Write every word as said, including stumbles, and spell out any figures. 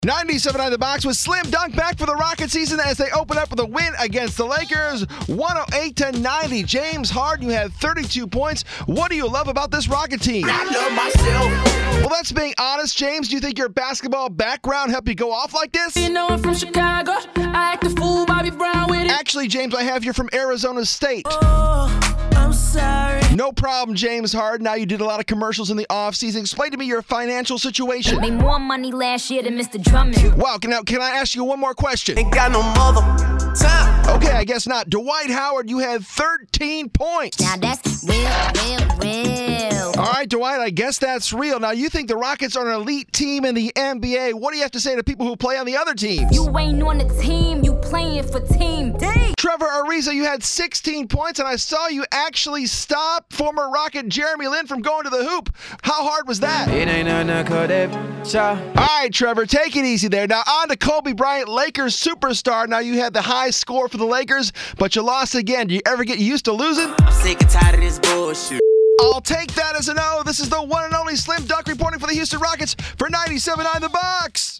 ninety-seven point nine The Box with Slim Dunk back for the Rocket season as they open up with a win against the Lakers, one oh eight to ninety. James Harden, you had thirty-two points. What do you love about this Rocket team? I love myself. Well, that's being honest, James. Do you think your basketball background helped you go off like this? You know I'm from Chicago. I act a fool, Bobby Brown with it. Actually, James, I have you from Arizona State. Oh, I'm sorry. No problem, James Harden. Now you did a lot of commercials in the offseason. Explain to me your financial situation. Made more money last year than Mister Drummond. Wow, can- now can I ask you one more question? Ain't got no mother time. Okay, I guess not. Dwight Howard, you had thirteen points. Now that's real, real, real. All right, Dwight, I guess that's real. Now, you think the Rockets are an elite team in the N B A. What do you have to say to people who play on the other teams? You ain't on the team, you playing for Team D. Trevor Ariza, you had sixteen points, and I saw you actually stop former Rocket Jeremy Lin from going to the hoop. How hard was that? It ain't nothing called that. All right, Trevor, take it easy there. Now, on to Kobe Bryant, Lakers superstar. Now, you had the high score for the Lakers, but you lost again. Do you ever get used to losing? I'm sick and tired of this bullshit. I'll take that as a no. This is the one and only Slim Dunk reporting for the Houston Rockets for ninety-seven point nine The Box.